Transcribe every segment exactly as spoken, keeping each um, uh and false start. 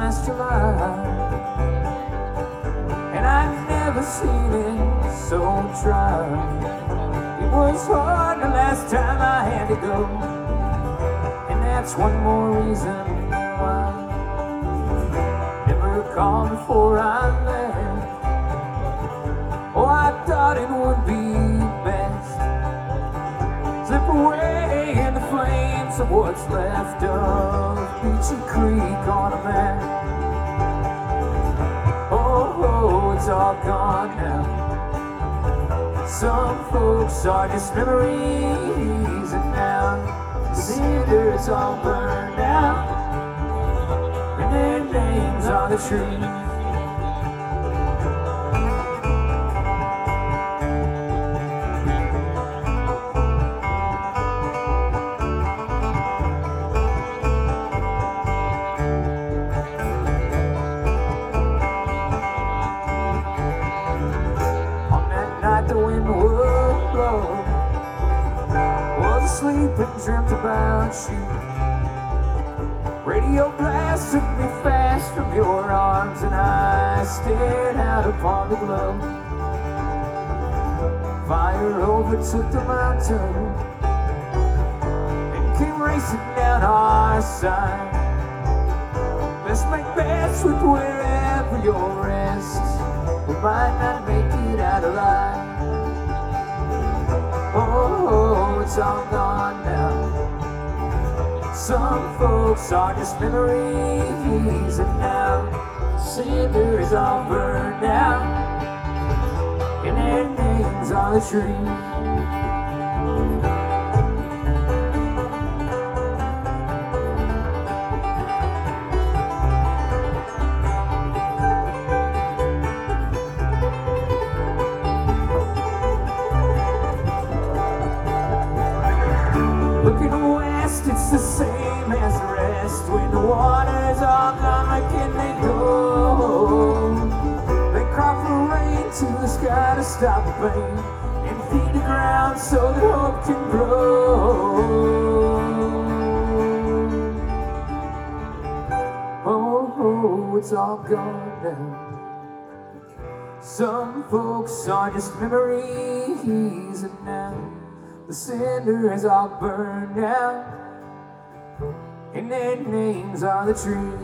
last July, and I've never seen it so dry. It was hard the last time I had to go, and that's one more reason why. Never called before I left. Oh, I thought it would be best. Slip away in the flames of what's left of Beachy Creek on a map. Oh, oh, it's all gone now. Some folks are just memories, and now the cinders all burned out, and their names on the trees. The wind would blow, was asleep and dreamt about you. Radio blast took me fast from your arms, and I stared out upon the glow. Fire overtook the mountain and came racing down our side. Let's make best with wherever you're rest. We might not make it out alive. Oh, it's all gone now. Some folks are just memories, and now cinders all burned out, and their names on the trees. Looking west, it's the same as the rest. When the water's all gone, where can they go? They cry for rain to the sky to stop the pain, and feed the ground so that hope can grow. Oh, oh, it's all gone now. Some folks are just memories, and now the cinders all burned out, and their names are the trees.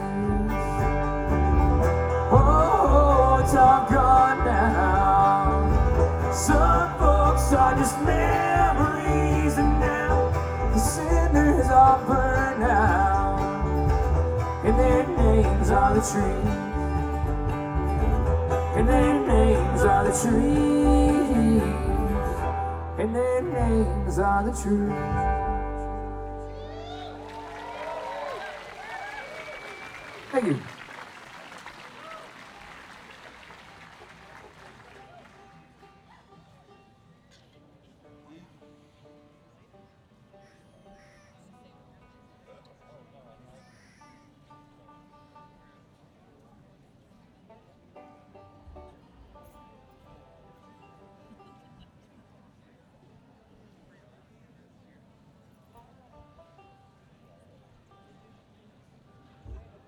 Oh, it's all gone now. Some folks are just memories, and now the cinders all burned out, and their names are the trees. And their names are the trees. And their names are the truth. Thank you.